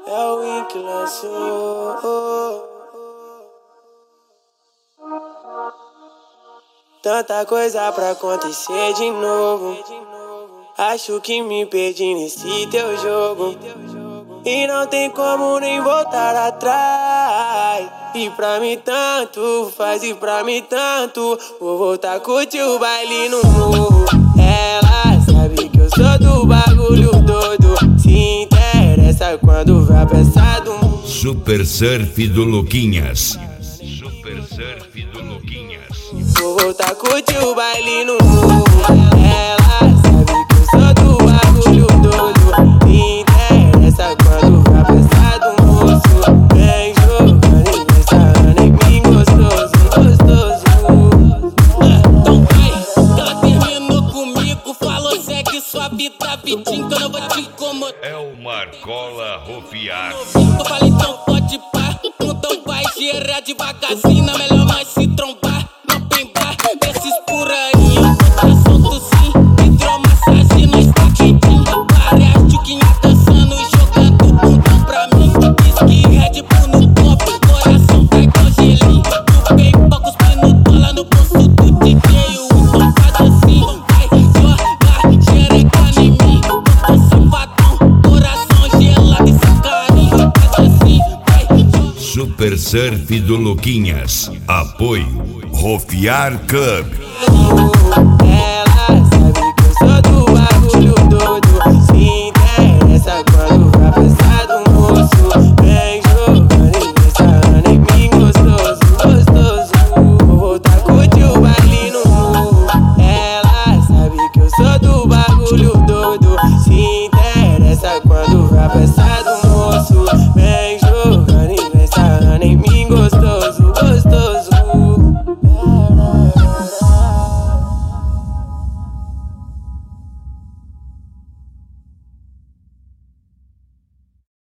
É o Win que lançou. Tanta coisa pra acontecer de novo. Acho que me perdi nesse teu jogo. E não tem como nem voltar atrás. E pra mim tanto faz, e pra mim tanto. Vou voltar a curtir o baile no morro. Ela sabe que eu sou do bagulho todo. Se interessa quando vai pensar do mundo. Super Surf do Luquinhas. Super Surf do Luquinhas. Vou voltar a curtir o baile no morro. Ela sabe que eu sou do bagulho todo. Se interessa quando vai pensar do moço. Vem jogando e vem sarrando em mim gostoso, gostoso. Então vai, ela terminou comigo. Falou, segue sua vida, vidinho, que eu não vou te incomodar. É o Marcola Rofiar. Eu falei, então pode pá. Então vai gerar devagarzinho. É melhor nós se trombar. Não pembar, desses por aí. Eu vou tá solto sim. Hidromassagem, nós tá quentinho. Várias tchuquinhas dançando e jogando bumbum pra mim. Whisky, Red Bull no copo. Coração tá igual gelinho. Do bem, poucos pinos, no bolso do DJ. Então faz assim, vai jogar xereca em mim. Eu tô safadão, coração gelado e sem carinho. Faz assim, vai. Super Surf do Luquinhas. Apoio Rofiar Club. Ela sabe que eu sou do bagulho todo. Se interessa quando vai pensar do moço. Vem jogando e vem sarrando em mim gostoso, gostoso. Vou voltar a curtir o baile no morro. Ela sabe que eu sou do bagulho todo.